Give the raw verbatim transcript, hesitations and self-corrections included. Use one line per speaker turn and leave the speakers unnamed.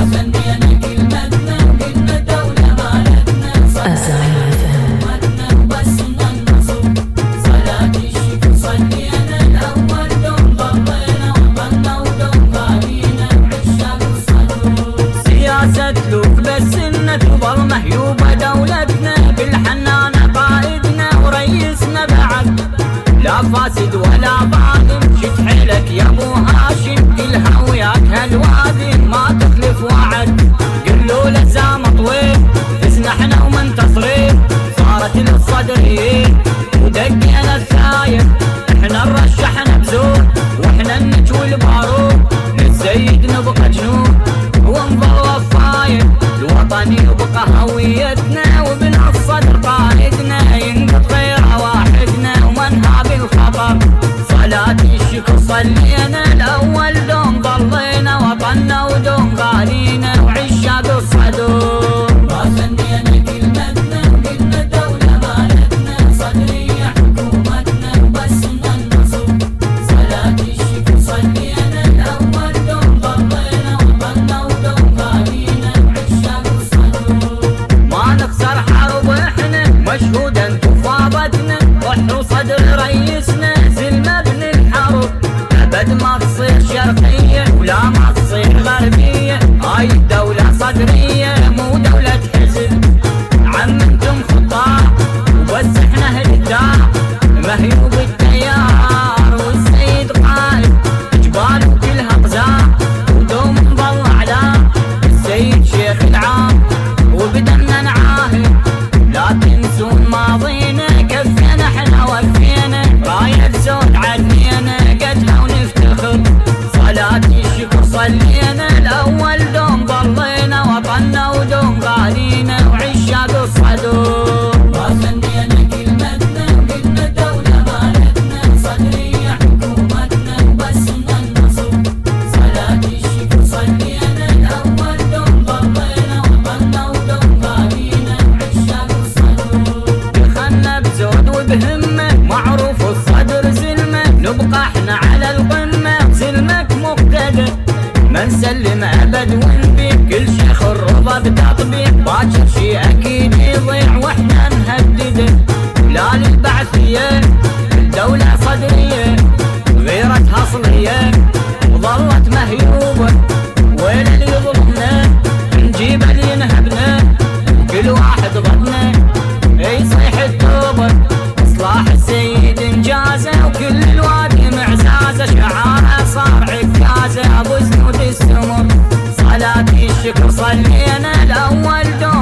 راسا بينا كلمتنا وقلنا دولة مالتنا صلاتنا وبسنا النصر صلاة الشكر صلينا الأول دوم ضلينا وطنا ودوم غالينا وعشاق الصدور سياسة لوك بس إنها تظل مهيوبة دولتنا بالحنانة قائدنا ورئيسنا بعد لا فاسد ولا ظالم شد حيلك يا ابو هاشم كلها وياك هالوادي ما تخلف وعد قلوا له زام طويل فزنا احنا ومنتصرين صارت للصدريين ودقينا الثاير احنا نرشحنا بزور واحنا النجو البارود للسيد نبقى جنود ونظل وفاير الوطني يبقى هويتنا وبن الصدر قائدنا ينقض غيره واحدنا ومنها بالخطر صلاة الشكر صلينا الأول دوم ضلينا وطنا ودوم غالينا وعشاق الصدور راسا بينا كلمتنا وقلنا دولة مالتنا صدرية حكومتنا وبسنا النصر صلاة الشكر صلينا الأول دوم ضلينا وطنا ودوم غالينا وعشاق الصدور ما نخسر حرب احنا مشهودا تفاضتنا وحو صدر رئيسنا زلمة ابن الحرب ابد ما تصير شرقية ولا ما تصير غربية هاي الدولة صدرية مو دولة حزب عم انتم خطاع وبس احنا هداع مهيوب التيار والسيد قائد جبال كلها قزاع ودوم نظل اعلام السيد شيخ العام وبدنا نعاهد لا تنسون ماضينا كفينا احنا وفينا راية زود عنينا قتلها ونفتخر صلاة الشكر صلينا الأول دوم ضلينا وطنا ودوم غالينا وعشاق الصدور راسا بينا كلمتنا وقلنا دولة مالتنا صدرية حكومتنا وبسنا النصر صلاة الشكر صلينا الأول دوم ضلينا وطنا ودوم غالينا وعشاق الصدور دخلنا بزود وبهمة معروف الصدر زلمة نبقى احنا على القمة سلمك مقتدر ما نسلم ابد ونبيع كل شيخ الرضا بتطبيع باكر شي اكيد يضيع واحنا نهدده لا للبعثية الدولة صدرية غيرتها اصلية وظلت مهيوبة وين اللي يظلمنا نجيب اللي ينهبنا كل واحد ضدنا يصيح التوبة اصلاح السيد انجازه وكل الوادي معزازه شعاره صار عكازه ابو زنود السمر صلاة الشكر صلينا الاول دوم